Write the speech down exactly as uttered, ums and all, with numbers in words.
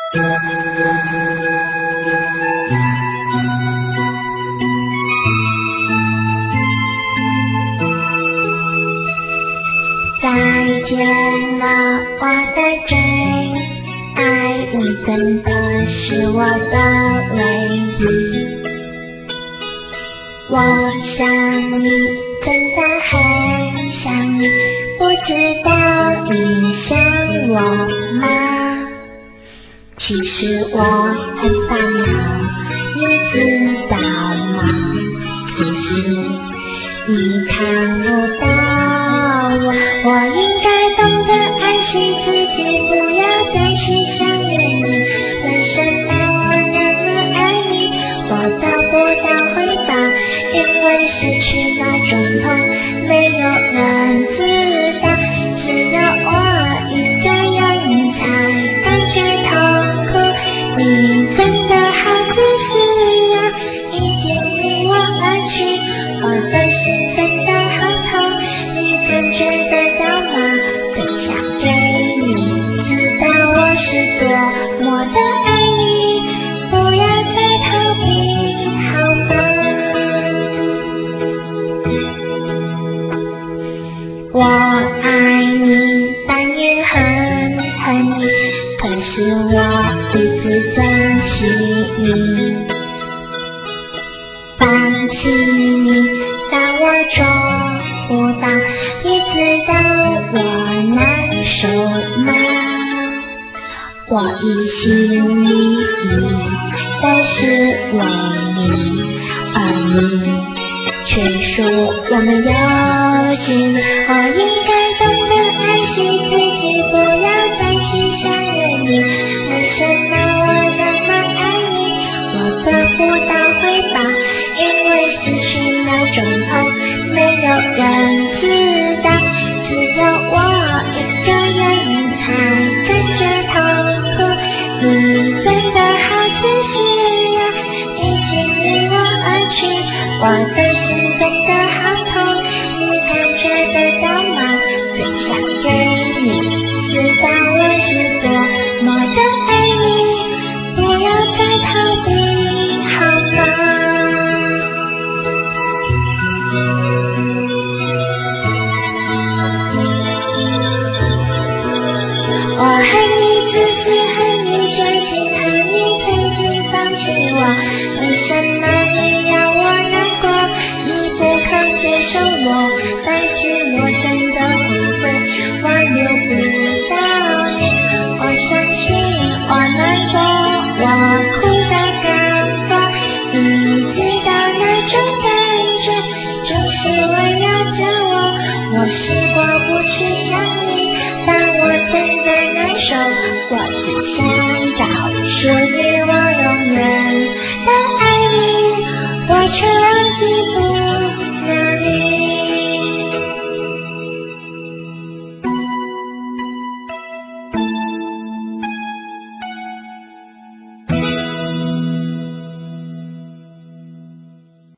再见了，我的最爱你，真的是我的唯一。我想你，真的很想你，不知道你想我吗？其实我很烦恼，你知道吗？只是你看不到我，我应该懂得爱惜自己，不要再去想念你。为什么我那么爱你，我得不到回报？因为失去那种痛，没有人知道，只有我一个人才感觉痛苦。你真的好自私呀，已经离我而去，我的心真的好痛，你感觉得到吗？真想给你知道我是多么的爱你，不要再逃避好吗？我爱你，但也很恨你，可是我一直珍惜你。放弃你，但我做不到，你知道我难受吗？我一心一意的是为你，而你却说我们有距离。我应该懂得爱惜自己，不要再去想念你。为什么我那么爱你，我得不到回报？因为失去那种痛，没有人知道，只有我一个人才感觉痛苦。你真的好自私呀，已经离我而去，我的心真的好痛，你感觉得到吗？真想给你知道我是多么的爱你，不要再逃避好吗？我恨你自私，恨你绝情，恨你曾经放弃我。为什么你要我难过？你不肯接受我，但是我真的后悔，我留不到你。我伤心，我难过，我哭得更多。你知道那种感觉，就是围绕着我。我试过不去想你，但我真的难受，我只想告诉你我有